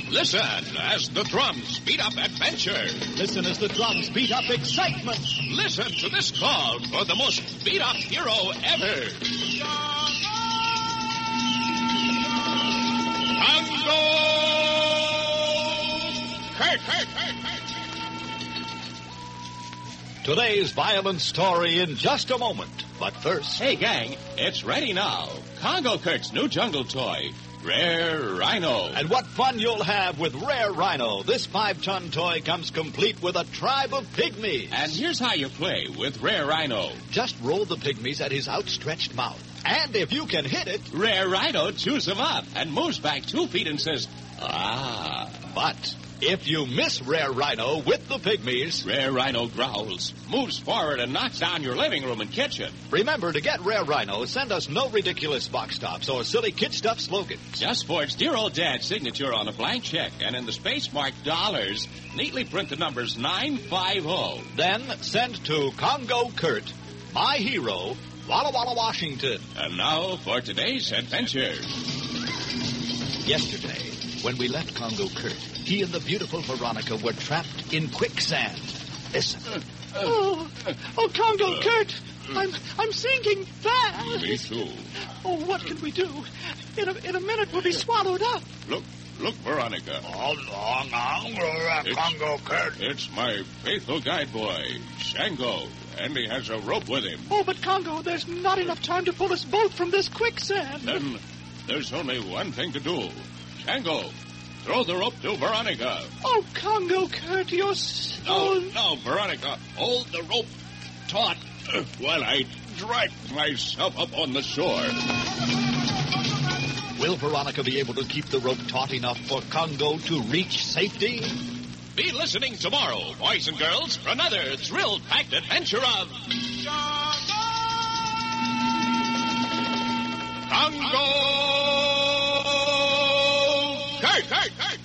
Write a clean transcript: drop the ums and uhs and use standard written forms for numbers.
Listen as the drums beat up adventure. Listen as the drums beat up excitement. Listen to this call for the most beat-up hero ever. Congo Kurt. Today's violent story in just a moment. But first... Hey, gang, it's ready now. Congo Kurt's new jungle toy, Rare Rhino. And what fun you'll have with Rare Rhino. This 5-ton toy comes complete with a tribe of pygmies. And here's how you play with Rare Rhino. Just roll the pygmies at his outstretched mouth. And if you can hit it... Rare Rhino chews him up and moves back 2 feet and says, ah. But if you miss Rare Rhino with the pygmies... Rare Rhino growls, moves forward, and knocks down your living room and kitchen. Remember, to get Rare Rhino, send us no ridiculous box tops or silly kid stuff slogans. Just forge dear old Dad's signature on a blank check, and in the space marked dollars, neatly print the numbers 950. Then send to Congo Kurt, my hero, Walla Walla, Washington. And now for today's adventure. Yesterday, when we left Congo Kurt, he and the beautiful Veronica were trapped in quicksand. Listen. Oh, Congo Kurt, I'm sinking fast. Me too. Oh, what can we do? In a minute we'll be swallowed up. Look, Veronica. Congo Kurt. It's my faithful guide boy, Shango, and he has a rope with him. Oh, but Congo, there's not enough time to pull us both from this quicksand. Then there's only one thing to do. Shango, throw the rope to Veronica. Oh, Congo Kurt, you're so... No, Veronica, hold the rope taut while I drag myself up on the shore. Will Veronica be able to keep the rope taut enough for Congo to reach safety? Be listening tomorrow, boys and girls, for another thrill-packed adventure of... Congo Kurt.